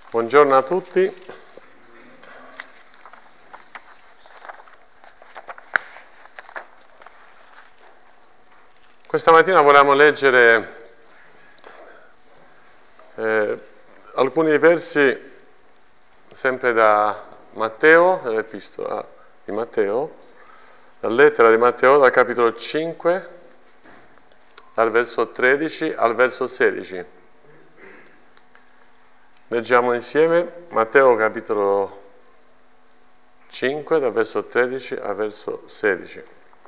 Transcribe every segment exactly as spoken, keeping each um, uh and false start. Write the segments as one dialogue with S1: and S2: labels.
S1: Buongiorno a tutti. Questa mattina volevamo leggere eh, alcuni versi sempre da Matteo, dall'epistola di Matteo, la lettera di Matteo dal capitolo cinque, dal verso tredici al verso sedici. Leggiamo insieme Matteo capitolo cinque, dal verso tredici al verso sedici.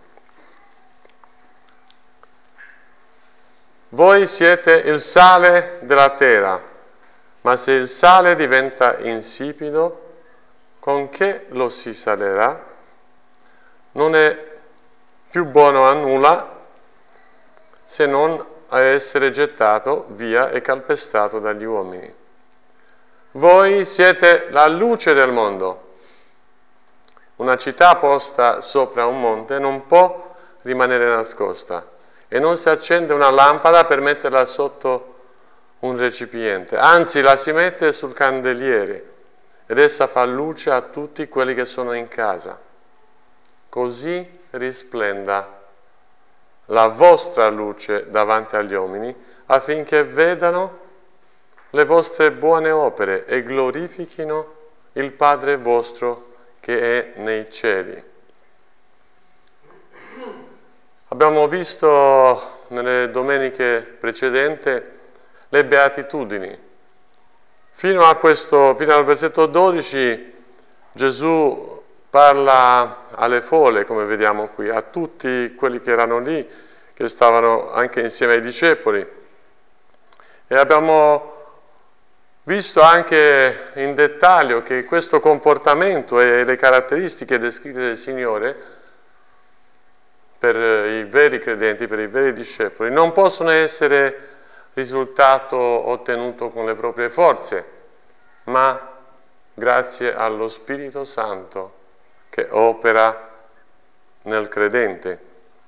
S1: Voi siete il sale della terra, ma se il sale diventa insipido, con che lo si salerà? Non è più buono a nulla se non a essere gettato via e calpestato dagli uomini. Voi siete la luce del mondo. Una città posta sopra un monte non può rimanere nascosta e non si accende una lampada per metterla sotto un recipiente, anzi la si mette sul candeliere ed essa fa luce a tutti quelli che sono in casa. Così risplenda la vostra luce davanti agli uomini affinché vedano le vostre buone opere e glorifichino il Padre vostro che è nei cieli. Abbiamo visto nelle domeniche precedenti le beatitudini. Fino a questo, fino al versetto dodici, Gesù parla alle folle, come vediamo qui, a tutti quelli che erano lì, che stavano anche insieme ai discepoli. E abbiamo visto anche in dettaglio che questo comportamento e le caratteristiche descritte del Signore per i veri credenti, per i veri discepoli, non possono essere risultato ottenuto con le proprie forze, ma grazie allo Spirito Santo che opera nel credente.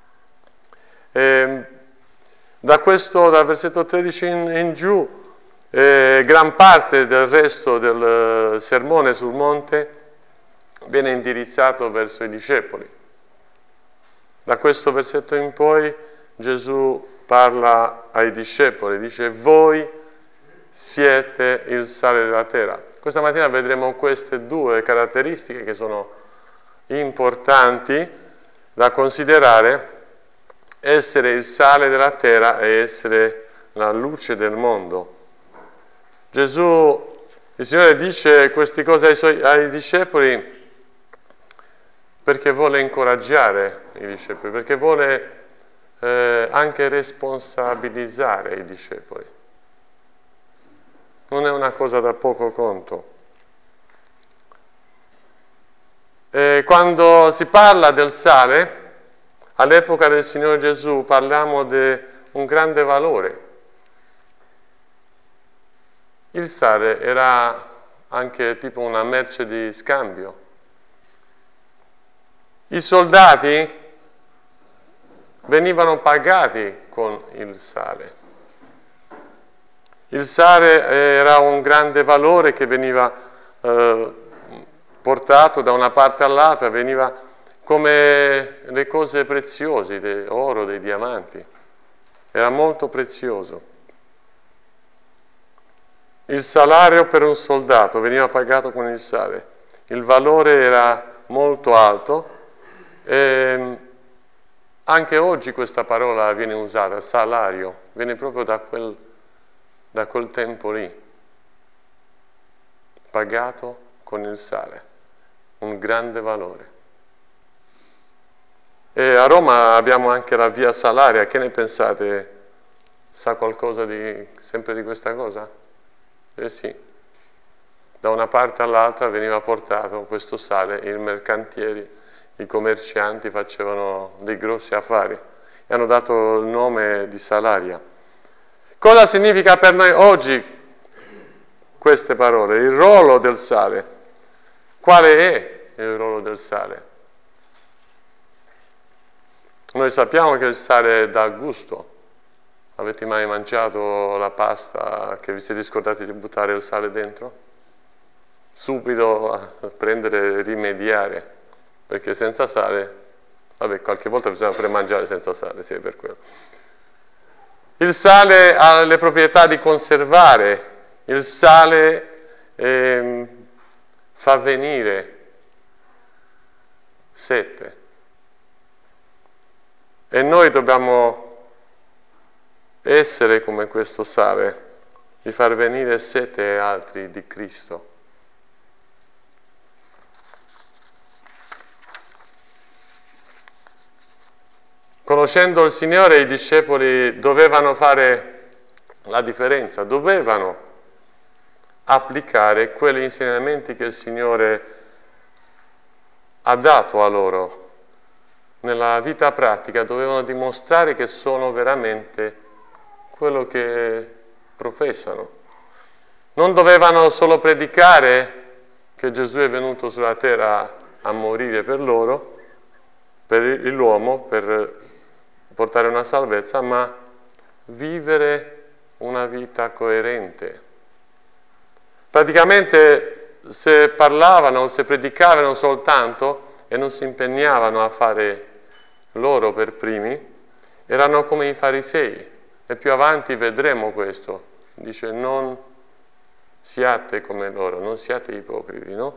S1: E da questo, dal versetto tredici in, in giù, Eh, gran parte del resto del sermone sul monte viene indirizzato verso i discepoli. Da questo versetto in poi Gesù parla ai discepoli, dice: voi siete il sale della terra. Questa mattina vedremo queste due caratteristiche che sono importanti da considerare: essere il sale della terra e essere la luce del mondo. Gesù, il Signore, dice queste cose ai, suoi, ai discepoli perché vuole incoraggiare i discepoli, perché vuole eh, anche responsabilizzare i discepoli. Non è una cosa da poco conto. E quando si parla del sale, all'epoca del Signore Gesù parliamo di un grande valore. Il sale era anche tipo una merce di scambio. I soldati venivano pagati con il sale. Il sale era un grande valore che veniva eh, portato da una parte all'altra, veniva come le cose preziose, dell'oro, dei diamanti. Era molto prezioso. Il salario per un soldato veniva pagato con il sale. Il valore era molto alto e anche oggi questa parola viene usata, salario, viene proprio da quel, da quel tempo lì. Pagato con il sale, un grande valore. E a Roma abbiamo anche la via Salaria, che ne pensate? Sa qualcosa di, sempre di questa cosa? Eh sì, da una parte all'altra veniva portato questo sale, i mercantieri, i commercianti facevano dei grossi affari e hanno dato il nome di Salaria. Cosa significa per noi oggi queste parole? Il ruolo del sale. Quale è il ruolo del sale? Noi sappiamo che il sale dà gusto. Avete mai mangiato la pasta che vi siete scordati di buttare il sale dentro? subito a prendere e rimediare, perché senza sale, vabbè, qualche volta bisogna pure mangiare senza sale, sì, è per quello. Il sale ha le proprietà di conservare, il sale eh, fa venire sete. E noi dobbiamo essere come questo sale, di far venire sete altri di Cristo. Conoscendo il Signore, i discepoli dovevano fare la differenza, dovevano applicare quegli insegnamenti che il Signore ha dato a loro. Nella vita pratica dovevano dimostrare che sono veramente quello che professano. Non dovevano solo predicare che Gesù è venuto sulla terra a morire per loro, per l'uomo, per portare una salvezza, ma vivere una vita coerente. Praticamente se parlavano, se predicavano soltanto e non si impegnavano a fare loro per primi, erano come i farisei. E più avanti vedremo questo. Dice: non siate come loro, non siate ipocriti, no?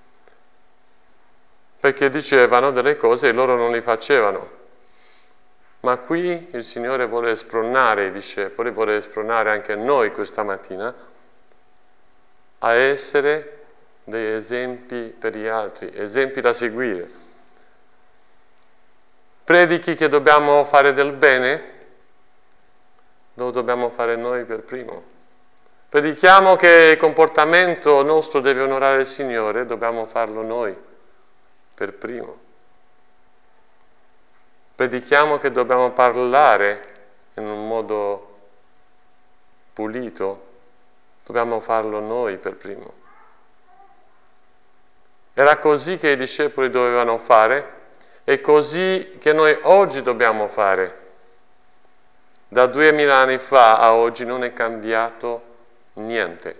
S1: Perché dicevano delle cose e loro non li facevano. Ma qui il Signore vuole spronare i discepoli, vuole spronare anche noi questa mattina a essere dei esempi per gli altri, esempi da seguire. Predichi che dobbiamo fare del bene, lo dobbiamo fare noi per primo. Predichiamo che il comportamento nostro deve onorare il Signore, dobbiamo farlo noi per primo. Predichiamo che dobbiamo parlare in un modo pulito, dobbiamo farlo noi per primo. Era così che i discepoli dovevano fare e così che noi oggi dobbiamo fare. Da duemila anni fa a oggi non è cambiato niente.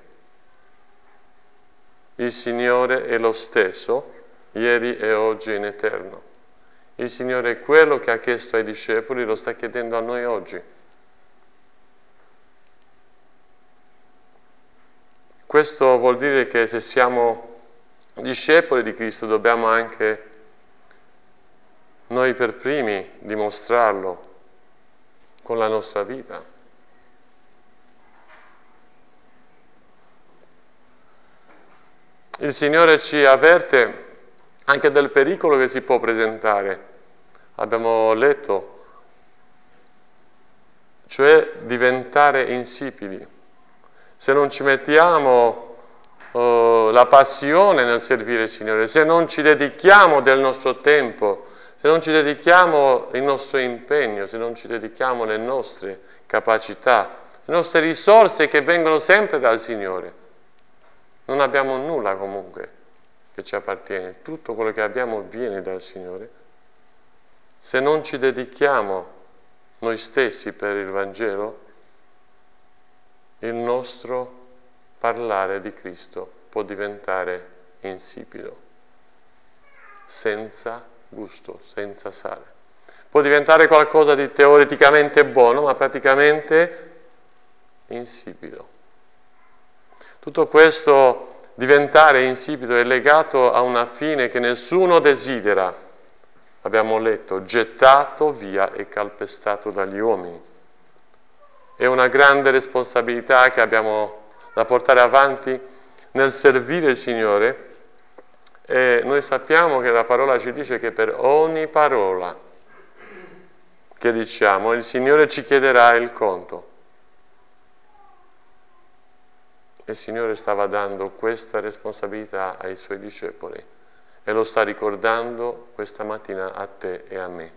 S1: Il Signore è lo stesso, ieri e oggi in eterno. Il Signore è quello che ha chiesto ai discepoli, lo sta chiedendo a noi oggi. Questo vuol dire che se siamo discepoli di Cristo dobbiamo anche noi per primi dimostrarlo con la nostra vita. Il Signore ci avverte anche del pericolo che si può presentare. Abbiamo letto, cioè diventare insipidi. Se non ci mettiamo uh, la passione nel servire il Signore, se non ci dedichiamo del nostro tempo, se non ci dedichiamo il nostro impegno, se non ci dedichiamo le nostre capacità, le nostre risorse che vengono sempre dal Signore, non abbiamo nulla comunque che ci appartiene. Tutto quello che abbiamo viene dal Signore. Se non ci dedichiamo noi stessi per il Vangelo, il nostro parlare di Cristo può diventare insipido, senza gusto, senza sale. Può diventare qualcosa di teoreticamente buono, ma praticamente insipido. Tutto questo diventare insipido è legato a una fine che nessuno desidera. Abbiamo letto, gettato via e calpestato dagli uomini. È una grande responsabilità che abbiamo da portare avanti nel servire il Signore. E noi sappiamo che la parola ci dice che per ogni parola che diciamo il Signore ci chiederà il conto. Il Signore stava dando questa responsabilità ai Suoi discepoli e lo sta ricordando questa mattina a te e a me.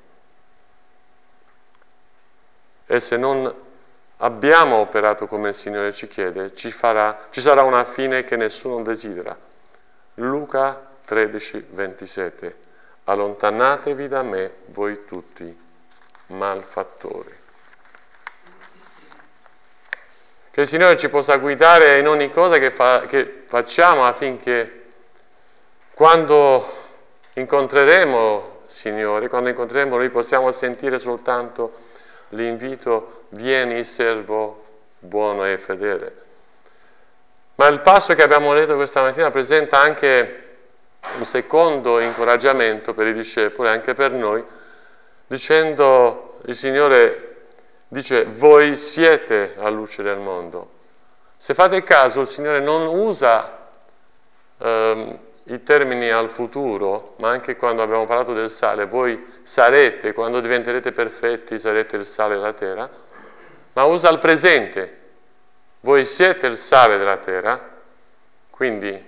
S1: E se non abbiamo operato come il Signore ci chiede, ci, farà, ci sarà una fine che nessuno desidera. Luca tredici, ventisette. Allontanatevi da me, voi tutti malfattori. che il Signore ci possa guidare in ogni cosa che, fa, che facciamo, affinché quando incontreremo il Signore, quando incontreremo Lui, possiamo sentire soltanto l'invito: vieni servo buono e fedele. Ma il passo che abbiamo letto questa mattina presenta anche un secondo incoraggiamento per i discepoli, anche per noi, dicendo, il Signore dice: voi siete la luce del mondo. Se fate caso, il Signore non usa ehm, i termini al futuro, ma anche quando abbiamo parlato del sale: voi sarete, quando diventerete perfetti, sarete il sale della terra, ma usa il presente: voi siete il sale della terra, quindi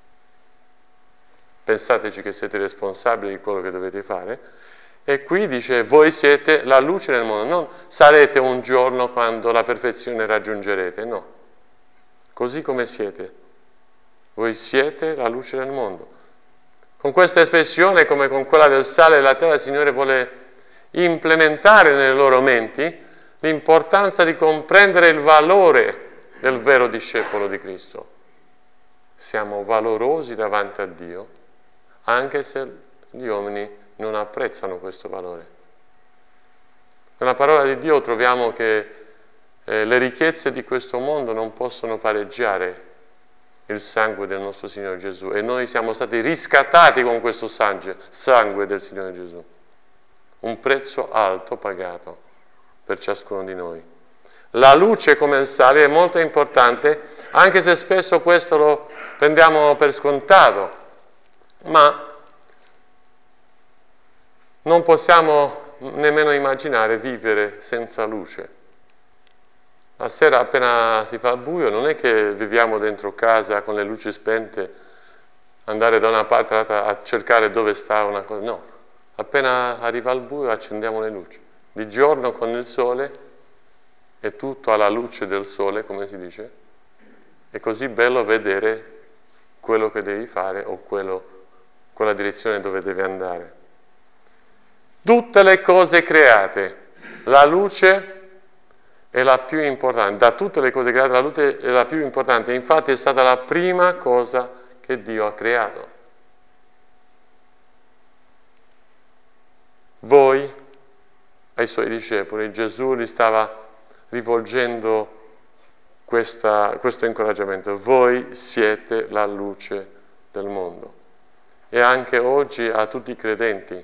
S1: pensateci che siete responsabili di quello che dovete fare. E qui dice: voi siete la luce del mondo, non sarete un giorno quando la perfezione raggiungerete, no. Così come siete, voi siete la luce del mondo. Con questa espressione, come con quella del sale della terra, il Signore vuole implementare nelle loro menti l'importanza di comprendere il valore del vero discepolo di Cristo. Siamo valorosi davanti a Dio, anche se gli uomini non apprezzano questo valore. Nella parola di Dio troviamo che eh, le ricchezze di questo mondo non possono pareggiare il sangue del nostro Signore Gesù, e noi siamo stati riscattati con questo sangue del Signore Gesù. Un prezzo alto pagato per ciascuno di noi. La luce come il sale è molto importante, anche se spesso questo lo prendiamo per scontato, ma non possiamo nemmeno immaginare vivere senza luce. La sera, appena si fa buio, non è che viviamo dentro casa con le luci spente, andare da una parte all'altra a cercare dove sta una cosa. No, appena arriva il buio accendiamo le luci. Di giorno con il sole è tutto alla luce del sole, come si dice. È così bello vedere quello che devi fare o quello, quella direzione dove devi andare. Tutte le cose create, la luce è la più importante. Da tutte le cose create, la luce è la più importante. Infatti è stata la prima cosa che Dio ha creato. Voi, ai Suoi discepoli, Gesù li stava rivolgendo questa, questo incoraggiamento: voi siete la luce del mondo. E anche oggi a tutti i credenti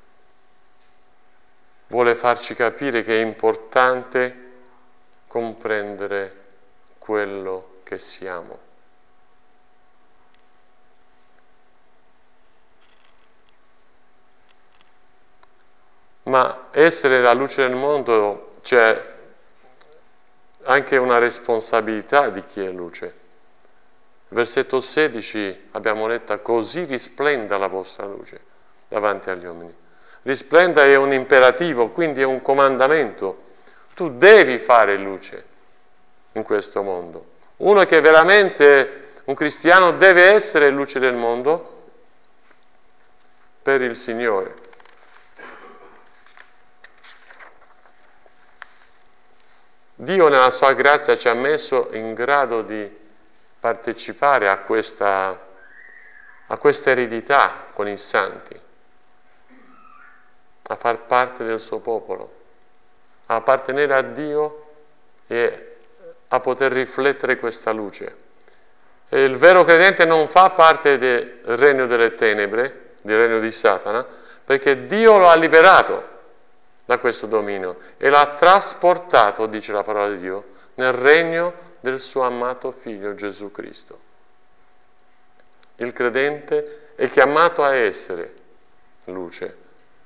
S1: vuole farci capire che è importante comprendere quello che siamo. Ma essere la luce del mondo, c'è anche una responsabilità di chi è luce. Versetto sedici abbiamo letto: così risplenda la vostra luce davanti agli uomini. Risplenda è un imperativo, quindi è un comandamento. Tu devi fare luce in questo mondo. Uno che veramente, un cristiano, deve essere luce del mondo per il Signore. Dio nella sua grazia ci ha messo in grado di partecipare a questa, a questa eredità con i santi, a far parte del suo popolo, a appartenere a Dio e a poter riflettere questa luce. E il vero credente non fa parte del regno delle tenebre, del regno di Satana, perché Dio lo ha liberato da questo dominio e l'ha trasportato, dice la parola di Dio, nel regno del suo amato Figlio Gesù Cristo. Il credente è chiamato a essere luce.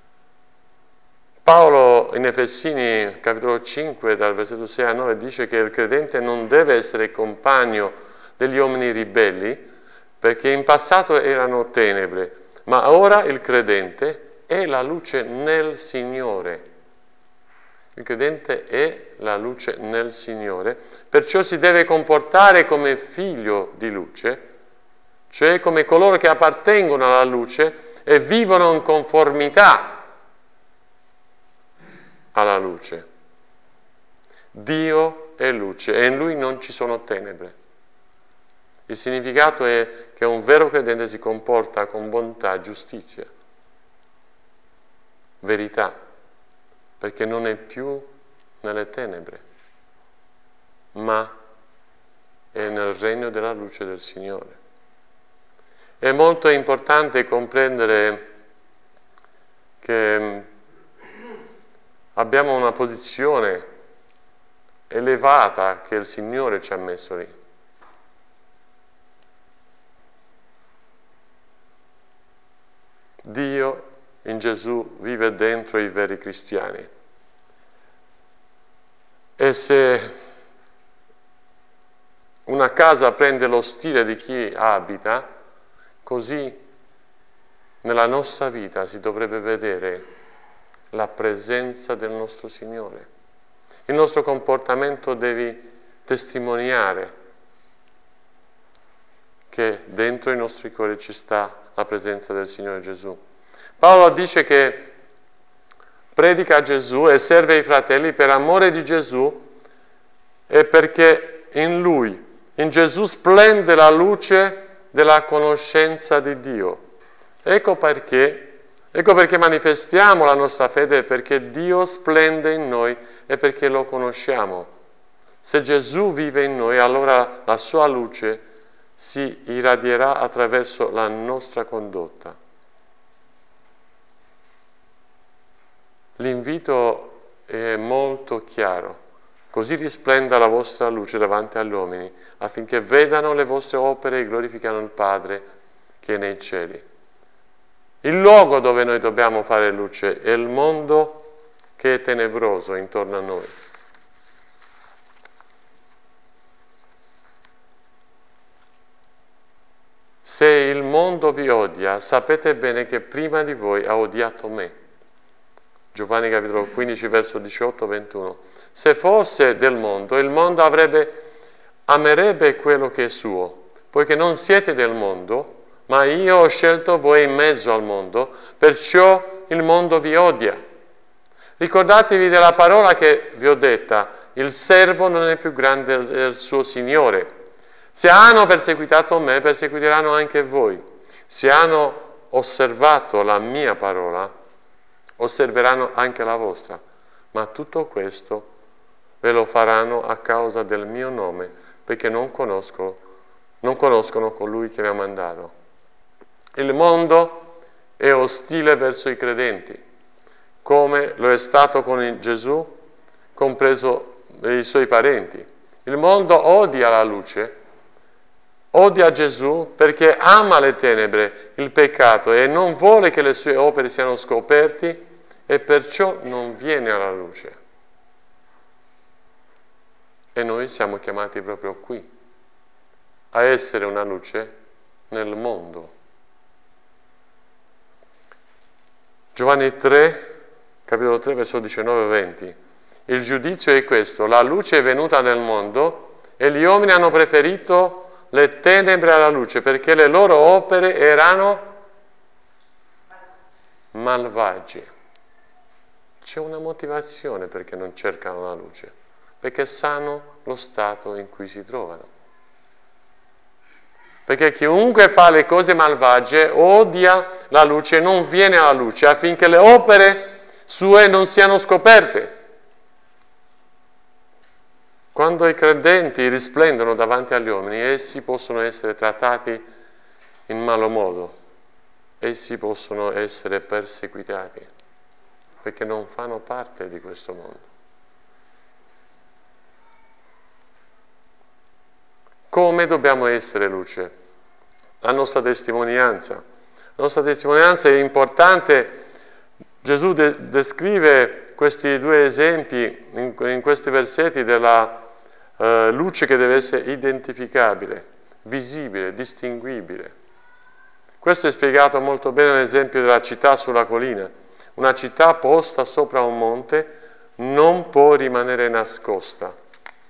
S1: Paolo in Efesini capitolo cinque dal versetto sei a nove dice che il credente non deve essere compagno degli uomini ribelli, perché in passato erano tenebre, ma ora il credente è la luce nel Signore. Il credente è la luce nel Signore, perciò si deve comportare come figlio di luce, cioè come coloro che appartengono alla luce e vivono in conformità alla luce. Dio è luce e in Lui non ci sono tenebre. Il significato è che un vero credente si comporta con bontà, giustizia, verità, perché non è più nelle tenebre, ma è nel regno della luce del Signore. È molto importante comprendere che abbiamo una posizione elevata che il Signore ci ha messo lì. Dio in Gesù vive dentro i veri cristiani. E se una casa prende lo stile di chi abita, così nella nostra vita si dovrebbe vedere la presenza del nostro Signore. Il nostro comportamento deve testimoniare che dentro i nostri cuori ci sta la presenza del Signore Gesù. Paolo dice che predica Gesù e serve i fratelli per amore di Gesù e perché in Lui, in Gesù, splende la luce della conoscenza di Dio. Ecco perché, ecco perché manifestiamo la nostra fede, perché Dio splende in noi e perché lo conosciamo. Se Gesù vive in noi, allora la sua luce si irradierà attraverso la nostra condotta. L'invito è molto chiaro. Così risplenda la vostra luce davanti agli uomini, affinché vedano le vostre opere e glorificano il Padre che è nei cieli. Il luogo dove noi dobbiamo fare luce è il mondo che è tenebroso intorno a noi. Se il mondo vi odia, sapete bene che prima di voi ha odiato me. Giovanni capitolo quindici, verso diciotto ventuno. Se fosse del mondo, il mondo avrebbe, amerebbe quello che è suo, poiché non siete del mondo, ma io ho scelto voi in mezzo al mondo, perciò il mondo vi odia. Ricordatevi della parola che vi ho detta, il servo non è più grande del suo Signore. Se hanno perseguitato me, perseguiteranno anche voi. Se hanno osservato la mia parola, osserveranno anche la vostra. Ma tutto questo ve lo faranno a causa del mio nome, perché non conosco, non conoscono colui che mi ha mandato. Il mondo è ostile verso i credenti, come lo è stato con Gesù, compreso i suoi parenti. Il mondo odia la luce, odia Gesù perché ama le tenebre, il peccato, e non vuole che le sue opere siano scoperte e perciò non viene alla luce. E noi siamo chiamati proprio qui, a essere una luce nel mondo. Giovanni tre, capitolo tre, verso diciannove e venti. Il giudizio è questo: la luce è venuta nel mondo e gli uomini hanno preferito le tenebre alla luce perché le loro opere erano malvagie. C'è una motivazione perché non cercano la luce, perché sanno lo stato in cui si trovano. Perché chiunque fa le cose malvagie odia la luce e non viene alla luce affinché le opere sue non siano scoperte. Quando i credenti risplendono davanti agli uomini, essi possono essere trattati in malo modo, essi possono essere perseguitati, perché non fanno parte di questo mondo. Come dobbiamo essere luce? La nostra testimonianza. La nostra testimonianza è importante. Gesù de- descrive questi due esempi in, in questi versetti della uh, luce che deve essere identificabile, visibile, distinguibile. Questo è spiegato molto bene nell'esempio della città sulla collina. Una città posta sopra un monte non può rimanere nascosta.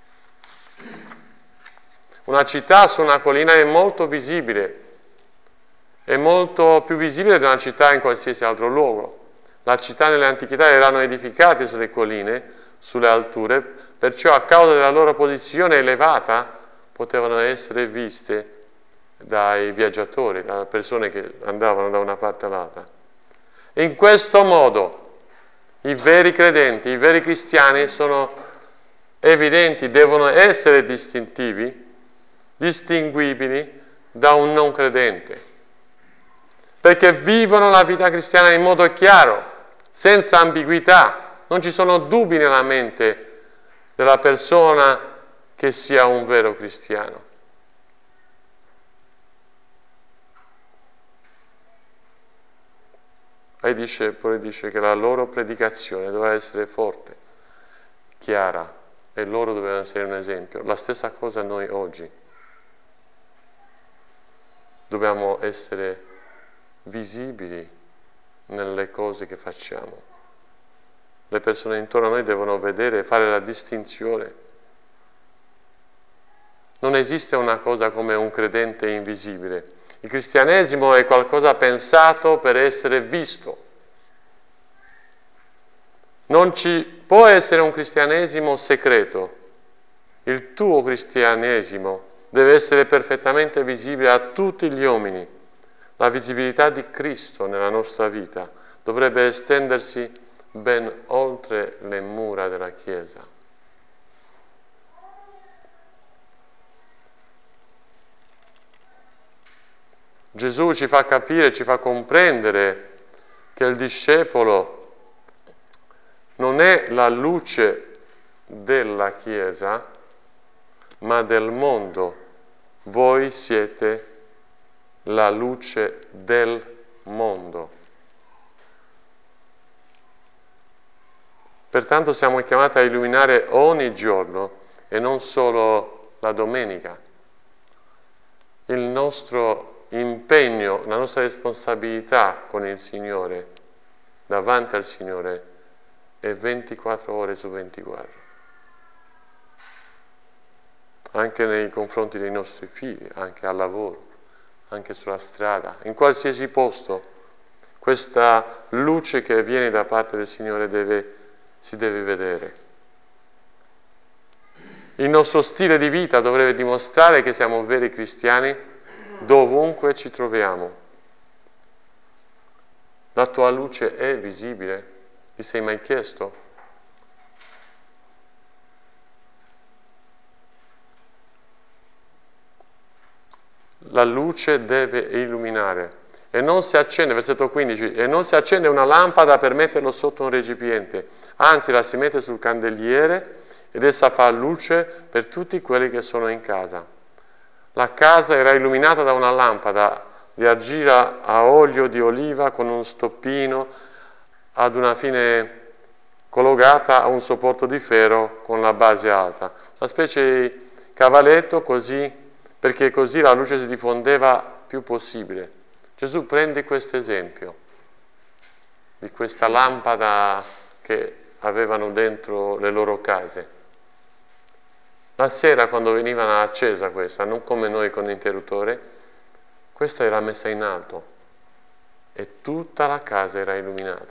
S1: Una città su una collina è molto visibile, è molto più visibile di una città in qualsiasi altro luogo. Le città nell'antichità erano edificate sulle colline, sulle alture, perciò a causa della loro posizione elevata potevano essere viste dai viaggiatori, da persone che andavano da una parte all'altra. In questo modo i veri credenti, i veri cristiani sono evidenti, devono essere distintivi, distinguibili da un non credente, perché vivono la vita cristiana in modo chiaro, senza ambiguità, non ci sono dubbi nella mente della persona che sia un vero cristiano. E dice, poi dice che la loro predicazione doveva essere forte, chiara, e loro dovevano essere un esempio. La stessa cosa noi oggi. Dobbiamo essere visibili nelle cose che facciamo. Le persone intorno a noi devono vedere e fare la distinzione. Non esiste una cosa come un credente invisibile. Il cristianesimo è qualcosa pensato per essere visto. Non ci può essere un cristianesimo segreto. Il tuo cristianesimo deve essere perfettamente visibile a tutti gli uomini. La visibilità di Cristo nella nostra vita dovrebbe estendersi ben oltre le mura della Chiesa. Gesù ci fa capire, ci fa comprendere che il discepolo non è la luce della Chiesa, ma del mondo. Voi siete la luce del mondo. Pertanto siamo chiamati a illuminare ogni giorno e non solo la domenica. Il nostro impegno, la nostra responsabilità con il Signore, davanti al Signore, è ventiquattro ore su ventiquattro. Anche nei confronti dei nostri figli, anche al lavoro, anche sulla strada, in qualsiasi posto, questa luce che viene da parte del Signore deve, si deve vedere. Il nostro stile di vita dovrebbe dimostrare che siamo veri cristiani dovunque ci troviamo. La tua luce è visibile? Ti sei mai chiesto? La luce deve illuminare e non si accende, versetto quindici, e non si accende una lampada per metterlo sotto un recipiente, anzi la si mette sul candeliere ed essa fa luce per tutti quelli che sono in casa. La casa era illuminata da una lampada di argilla a olio di oliva con un stoppino ad una fine collocata a un supporto di ferro con la base alta. Una specie di cavaletto così, perché così la luce si diffondeva più possibile. Gesù prende questo esempio di questa lampada che avevano dentro le loro case. La sera, quando veniva accesa questa, non come noi con l'interruttore, questa era messa in alto e tutta la casa era illuminata.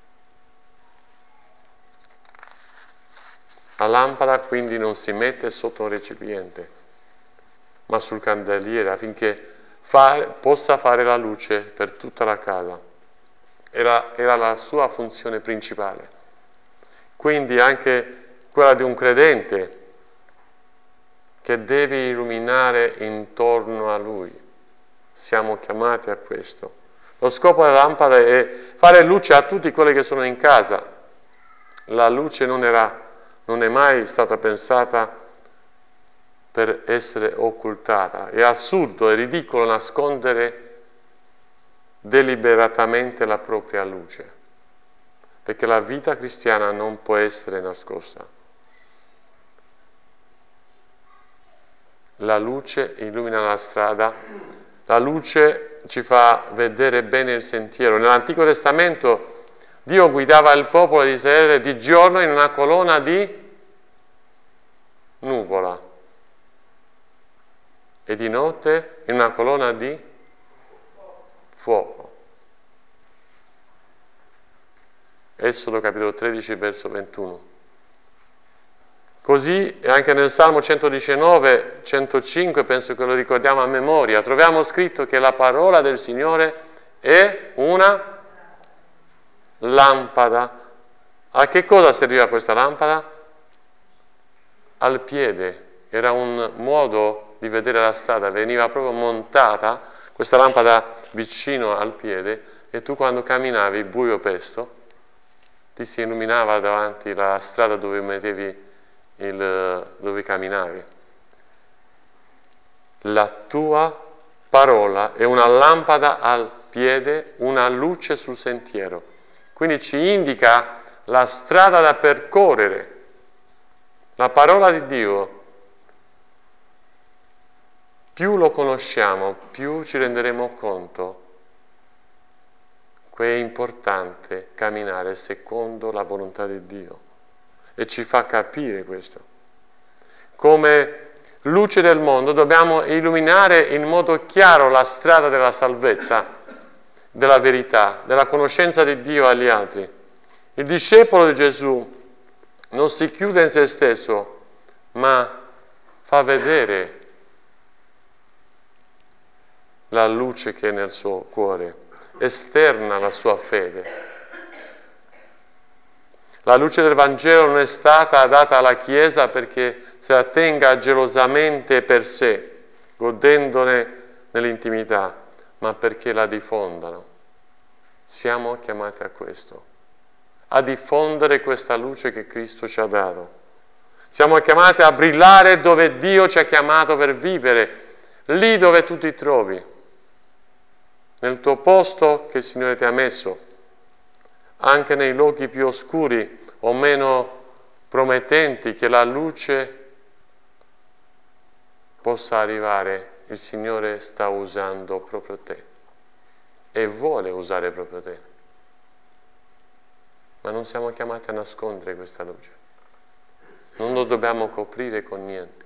S1: La lampada quindi non si mette sotto un recipiente, ma sul candeliere affinché fare, possa fare la luce per tutta la casa. Era, era la sua funzione principale. Quindi anche quella di un credente che deve illuminare intorno a lui. Siamo chiamati a questo. Lo scopo della lampada è fare luce a tutti quelli che sono in casa. La luce non, era, non è mai stata pensata per essere occultata. È assurdo, è ridicolo nascondere deliberatamente la propria luce, perché la vita cristiana non può essere nascosta. La luce illumina la strada, la luce ci fa vedere bene il sentiero. Nell'Antico Testamento Dio guidava il popolo di Israele di giorno in una colonna di nuvola e di notte in una colonna di fuoco. Esodo capitolo tredici, verso ventuno. Così anche nel Salmo centodiciannove, centocinque, penso che lo ricordiamo a memoria, troviamo scritto che la parola del Signore è una lampada. A che cosa serviva questa lampada? Al piede. Era un modo di vedere la strada, veniva proprio montata questa lampada vicino al piede e tu quando camminavi, buio pesto, ti si illuminava davanti la strada dove mettevi il, dove camminavi. La tua parola è una lampada al piede, una luce sul sentiero. Quindi ci indica la strada da percorrere. La parola di Dio, più lo conosciamo, più ci renderemo conto che è importante camminare secondo la volontà di Dio. E ci fa capire questo. Come luce del mondo dobbiamo illuminare in modo chiaro la strada della salvezza, della verità, della conoscenza di Dio agli altri. Il discepolo di Gesù non si chiude in se stesso, ma fa vedere la luce che è nel suo cuore, esterna la sua fede. La luce del Vangelo non è stata data alla Chiesa perché se la tenga gelosamente per sé, godendone nell'intimità, ma perché la diffondano. Siamo chiamati a questo, a diffondere questa luce che Cristo ci ha dato. Siamo chiamati a brillare dove Dio ci ha chiamato per vivere, lì dove tu ti trovi, nel tuo posto che il Signore ti ha messo, anche nei luoghi più oscuri o meno promettenti, che la luce possa arrivare. Il Signore sta usando proprio te e vuole usare proprio te. Ma non siamo chiamati a nascondere questa luce. Non lo dobbiamo coprire con niente.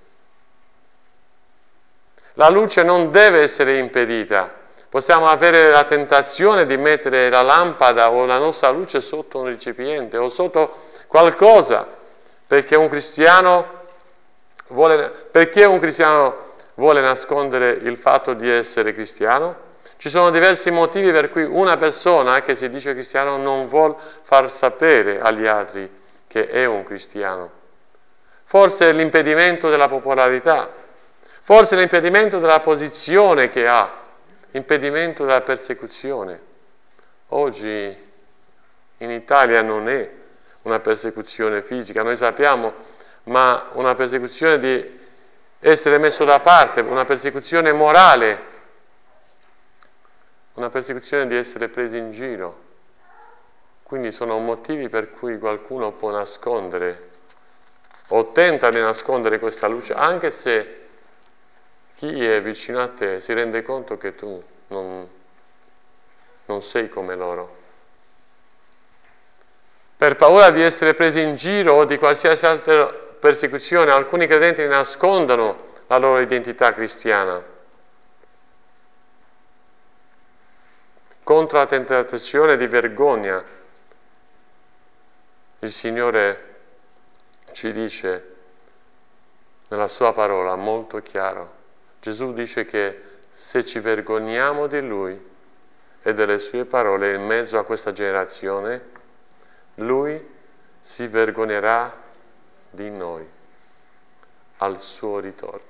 S1: La luce non deve essere impedita. Possiamo avere la tentazione di mettere la lampada o la nostra luce sotto un recipiente o sotto qualcosa, perché un cristiano vuole, perché un cristiano vuole nascondere il fatto di essere cristiano? Ci sono diversi motivi per cui una persona che si dice cristiano non vuole far sapere agli altri che è un cristiano. Forse l'impedimento della popolarità, forse l'impedimento della posizione che ha, impedimento della persecuzione. Oggi in Italia non è una persecuzione fisica, noi sappiamo, ma una persecuzione di essere messo da parte, una persecuzione morale, una persecuzione di essere presi in giro. Quindi sono motivi per cui qualcuno può nascondere o tenta di nascondere questa luce, anche se chi è vicino a te si rende conto che tu non, non sei come loro. Per paura di essere presi in giro o di qualsiasi altra persecuzione, alcuni credenti nascondono la loro identità cristiana. Contro la tentazione di vergogna, il Signore ci dice nella sua parola molto chiaro. Gesù dice che se ci vergogniamo di Lui e delle sue parole in mezzo a questa generazione, Lui si vergognerà di noi al suo ritorno.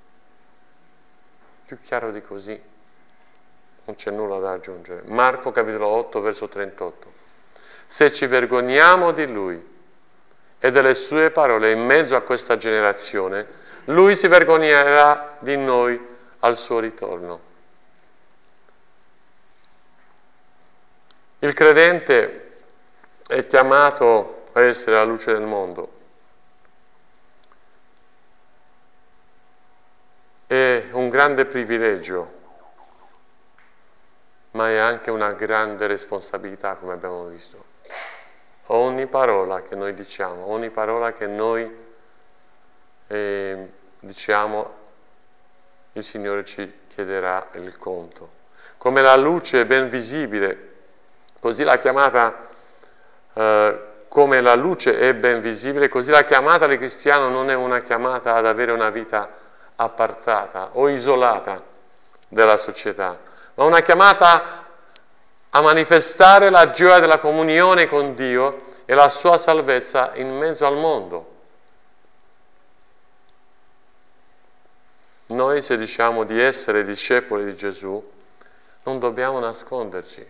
S1: Più chiaro di così non c'è nulla da aggiungere. Marco capitolo otto verso trentotto. Se ci vergogniamo di Lui e delle sue parole in mezzo a questa generazione, Lui si vergognerà di noi al suo ritorno. Il credente è chiamato a essere la luce del mondo. È un grande privilegio, ma è anche una grande responsabilità, come abbiamo visto. Ogni parola che noi diciamo, ogni parola che noi eh, diciamo, il Signore ci chiederà il conto. Come la luce è ben visibile, così la chiamata eh, come la luce è ben visibile, così la chiamata del cristiano non è una chiamata ad avere una vita appartata o isolata dalla società, ma una chiamata a manifestare la gioia della comunione con Dio e la sua salvezza in mezzo al mondo. Noi, se diciamo di essere discepoli di Gesù, non dobbiamo nasconderci,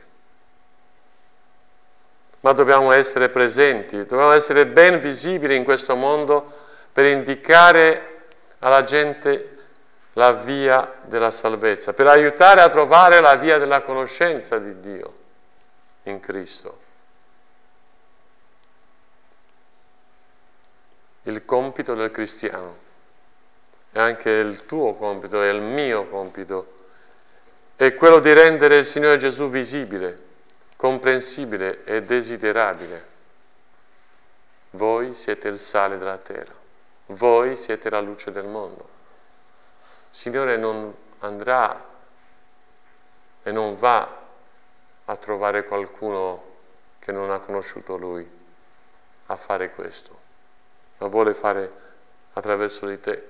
S1: ma dobbiamo essere presenti, dobbiamo essere ben visibili in questo mondo per indicare alla gente la via della salvezza, per aiutare a trovare la via della conoscenza di Dio in Cristo. Il compito del cristiano è anche il tuo compito, è il mio compito, è quello di rendere il Signore Gesù visibile, comprensibile e desiderabile. Voi siete il sale della terra, voi siete la luce del mondo. Il Signore non andrà e non va a trovare qualcuno che non ha conosciuto Lui a fare questo, ma vuole fare attraverso di te.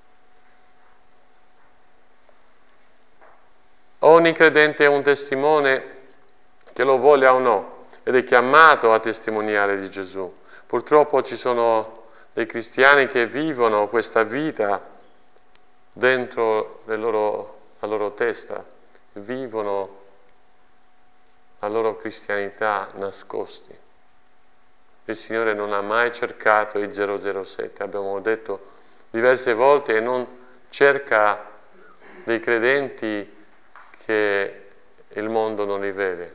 S1: Ogni credente è un testimone, che lo voglia o no, ed è chiamato a testimoniare di Gesù. Purtroppo ci sono dei cristiani che vivono questa vita dentro le loro, la loro testa, vivono la loro cristianità nascosti. Il Signore non ha mai cercato i zero zero sette, abbiamo detto diverse volte, e non cerca dei credenti che il mondo non li vede,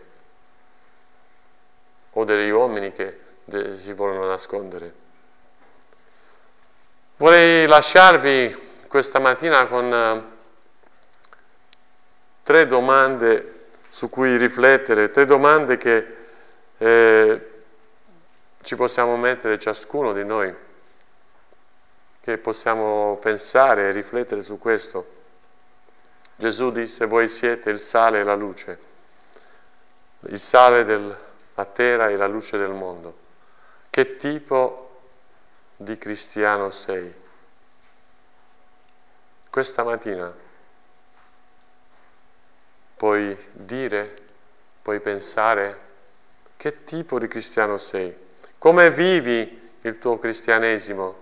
S1: o degli uomini che si vogliono nascondere. Vorrei lasciarvi questa mattina con tre domande su cui riflettere, tre domande che eh, ci possiamo mettere ciascuno di noi, che possiamo pensare e riflettere su questo. Gesù disse: voi siete il sale e la luce, il sale della terra e la luce del mondo. Che tipo di cristiano sei? Questa mattina puoi dire, puoi pensare che tipo di cristiano sei? Come vivi il tuo cristianesimo?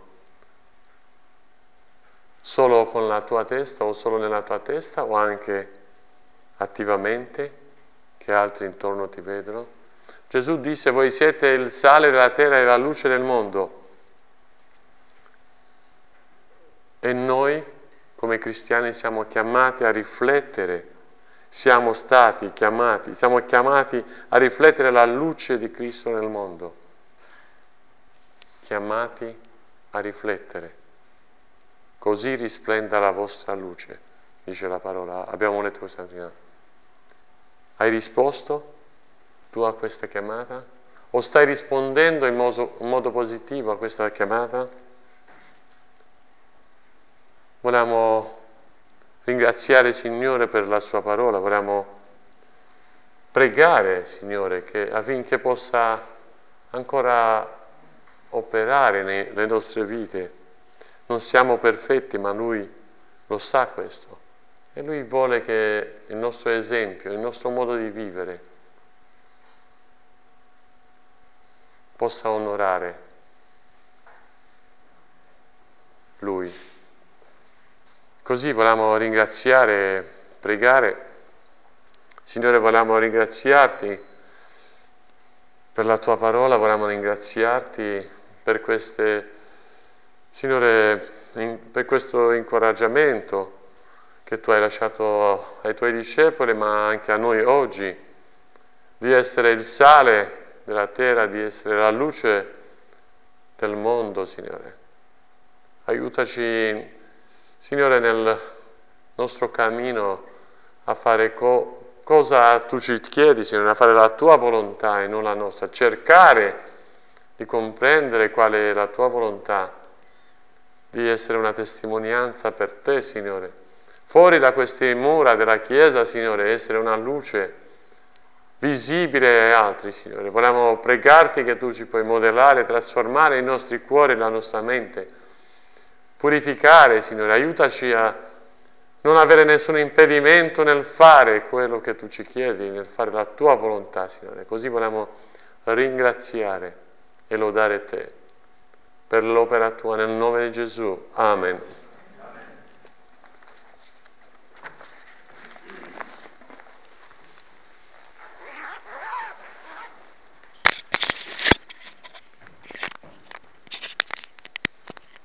S1: Solo con la tua testa o solo nella tua testa, o anche attivamente, che altri intorno ti vedono? Gesù disse: voi siete il sale della terra e la luce del mondo. E noi, come cristiani, siamo chiamati a riflettere, siamo stati chiamati, siamo chiamati a riflettere la luce di Cristo nel mondo. Chiamati a riflettere. Così risplenda la vostra luce, dice la parola. Abbiamo letto questa mattina. Hai risposto tu a questa chiamata? O stai rispondendo in modo, in modo positivo a questa chiamata? Vogliamo ringraziare il Signore per la sua parola, vogliamo pregare, Signore, che, affinché possa ancora operare nelle nostre vite. Non siamo perfetti, ma Lui lo sa questo. E Lui vuole che il nostro esempio, il nostro modo di vivere possa onorare Lui. Così vogliamo ringraziare, pregare. Signore, vogliamo ringraziarti per la Tua parola, vogliamo ringraziarti per queste, Signore, in, per questo incoraggiamento che Tu hai lasciato ai Tuoi discepoli, ma anche a noi oggi, di essere il sale della terra, di essere la luce del mondo, Signore. Aiutaci, Signore, nel nostro cammino a fare co- cosa Tu ci chiedi, Signore, a fare la Tua volontà e non la nostra, cercare di comprendere qual è la Tua volontà, di essere una testimonianza per Te, Signore. Fuori da queste mura della Chiesa, Signore, essere una luce visibile ai altri, Signore. Vogliamo pregarti che tu ci puoi modellare, trasformare i nostri cuori, la nostra mente, purificare, Signore. Aiutaci a non avere nessun impedimento nel fare quello che tu ci chiedi, nel fare la tua volontà, Signore. Così vogliamo ringraziare e lodare te per l'opera tua nel nome di Gesù. Amen.